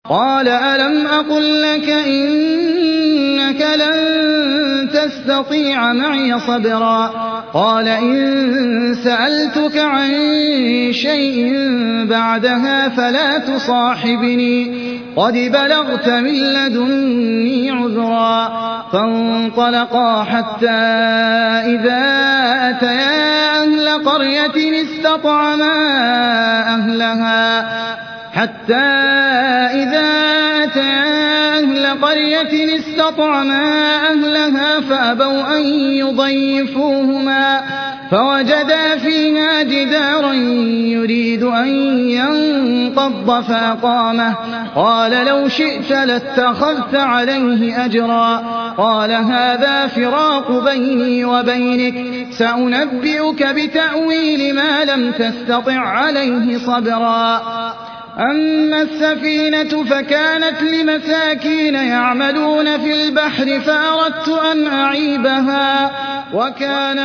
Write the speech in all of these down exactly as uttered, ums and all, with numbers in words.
قَالَ أَلَمْ أَقُل لَّكَ إِنَّكَ لَن تَسْتَطِيعَ مَعِيَ صَبْرًا قَالَ إِن سَأَلْتُكَ عَن شَيْءٍ بَعْدَهَا فَلَا تُصَاحِبْنِي قَدْ بَلَغْتَ مِن لَّدُنِّي عُذْرًا فَانطَلَقَا حَتَّىٰ إِذَا أَتَيَا أَهْلَ قَرْيَةٍ اسْتَطْعَمَا أَهْلَهَا حتى إذا أتيا أهل قرية اسْتَطْعَمَا أهلها فأبوا أن يضيفوهما فوجدا فيها جدارا يريد أن ينقض فأقامه قال لو شئت لاتخذت عليه أجرا قال هذا فراق بيني وبينك سأنبئك بتأويل ما لم تستطع عليه صبرا أما السفينة فكانت لمساكين يعملون في البحر فأردت أن أعيبها وكان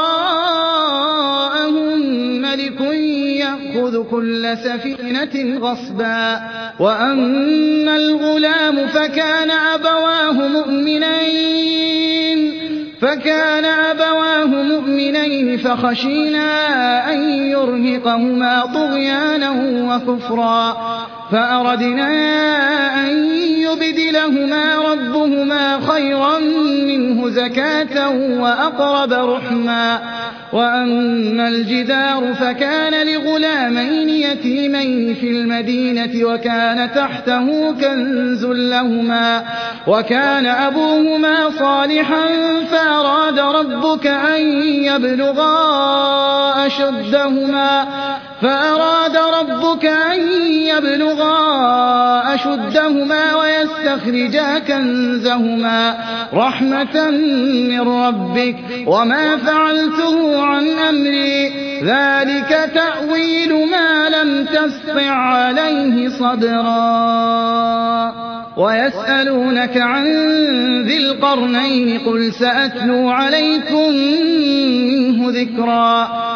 وراءهم ملك يأخذ كل سفينة غصبا وأما الغلام فكان أبواه مؤمنين فكان أبواه مؤمنين فخشينا أن يرهقهما طغيانا وكفرا فأردنا أن يبدلهما ربهما خيرا منه زكاة وأقرب رحما وأما الجدار فكان لغلامين يتيمين في المدينة وكان تحته كنز لهما وكان أبوهما صالحا فأراد ربك أن يبلغا أشدهما فأراد ربك أن يبلغا أشدهما ويستخرجا كنزهما رحمة من ربك وما فعلته عن أمري ذلك تأويل ما لم تسطع عليه صبرا ويسألونك عن ذي القرنين قل سأتلو عليكم منه ذكرا